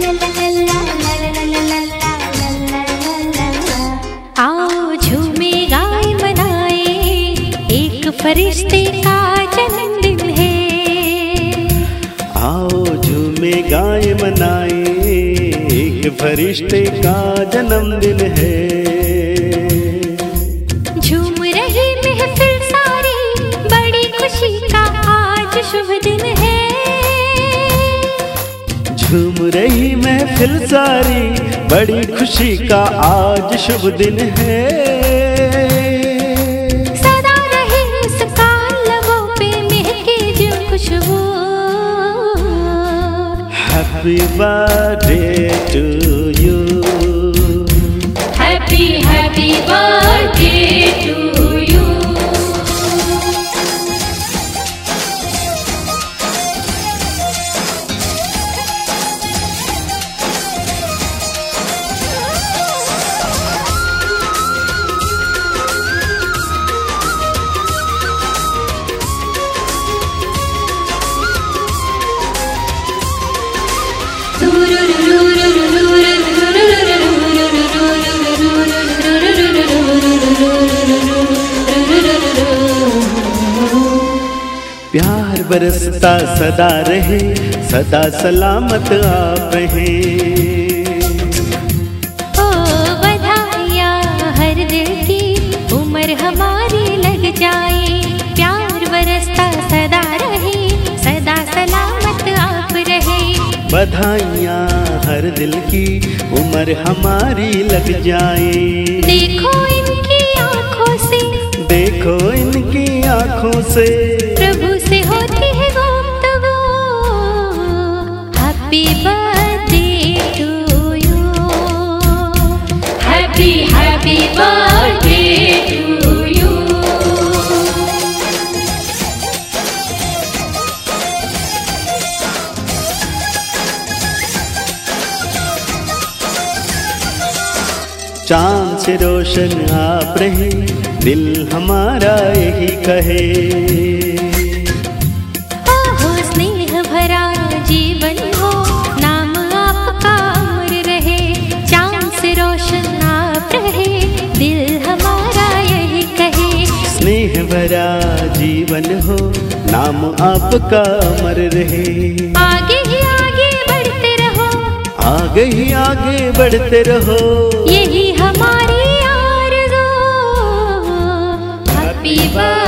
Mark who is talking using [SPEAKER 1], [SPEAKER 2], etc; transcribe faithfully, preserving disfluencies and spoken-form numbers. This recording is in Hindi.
[SPEAKER 1] आओ झूमे गाए मनाए, एक फरिश्ते का जन्मदिन है।
[SPEAKER 2] आओ झूमे गाए मनाए, एक फरिश्ते का जन्मदिन है।
[SPEAKER 1] झूम रही महफिल सारी, बड़ी खुशी का आज शुभ दिन है।
[SPEAKER 2] झूम रही महफिल सारी, बड़ी खुशी का आज शुभ दिन है।
[SPEAKER 1] सदा रहे मुस्कान लबों पे, महके जो खुशबू।
[SPEAKER 2] Happy birthday to you,
[SPEAKER 1] happy happy birthday to you.
[SPEAKER 2] प्यार बरसता सदा रहे, सदा सलामत आप रहे।
[SPEAKER 1] ओ बधाइयाँ हर दिल की, उम्र हमारी लग जाए। प्यार बरसता सदा रहे, सदा सलामत आप रहे।
[SPEAKER 2] बधाइयाँ हर दिल की, उम्र हमारी लग जाए।
[SPEAKER 1] देखो इनकी आँखों से,
[SPEAKER 2] देखो इनकी आँखों से,
[SPEAKER 1] प्रभु से होती है गुफ्तगू। Happy birthday to you, happy happy birthday to you.
[SPEAKER 2] चांद से रोशन आप रहे, दिल हमारा यही कहे।
[SPEAKER 1] हो स्नेह भरा जीवन हो, नाम आपका अमर रहे। चांद से रोशन आप रहे, दिल हमारा यही कहे।
[SPEAKER 2] स्नेह भरा जीवन हो, नाम आपका अमर रहे।
[SPEAKER 1] आगे ही आगे बढ़ते रहो,
[SPEAKER 2] आगे ही आगे बढ़ते रहो,
[SPEAKER 1] यही हमारी आरज़ू। Happy birthday